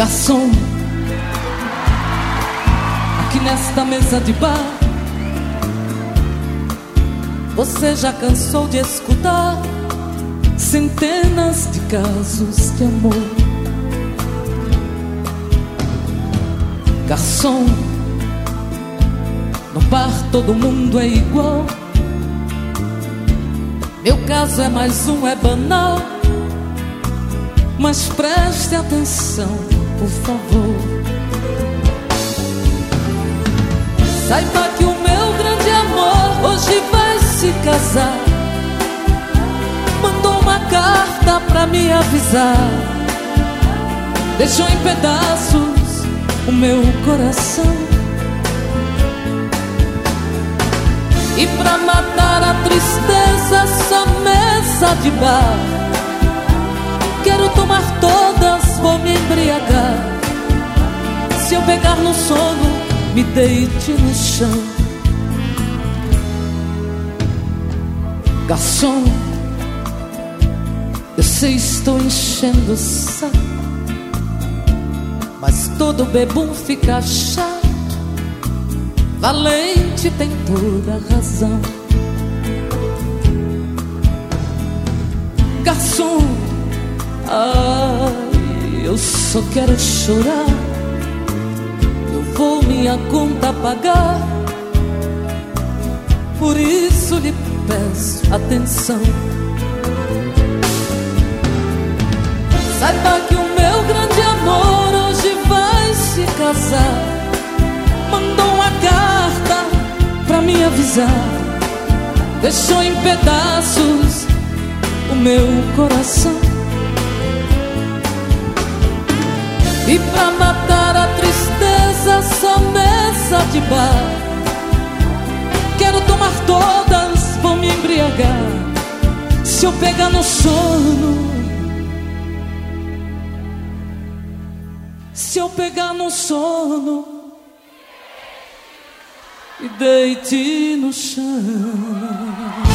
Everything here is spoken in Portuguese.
Garçom, aqui nesta mesa de bar, você já cansou de escutar centenas de casos de amor. Garçom, no bar todo mundo é igual. Meu caso é mais um, é banal. Mas preste atenção, por favor. Saiba que o meu grande amor hoje vai se casar. Mandou uma carta pra me avisar. Deixou em pedaços o meu coração. E pra matar a tristeza, essa mesa de bar, quero tomar todas, vou me embriagar. Se eu pegar no sono, me deite no chão. Garçom, eu sei, estou enchendo o saco, mas todo bebum fica chato. Valente tem toda a razão. Garçom, ai, eu só quero chorar. Eu vou minha conta pagar. Por isso lhe peço atenção. Saiba que o meu grande amor hoje vai se casar. Mandou uma carta pra me avisar. Deixou em pedaços o meu coração. E pra matar a tristeza, essa mesa de bar, quero tomar todas, vou me embriagar. Se eu pegar no sono, se eu pegar no sono, me deite no chão.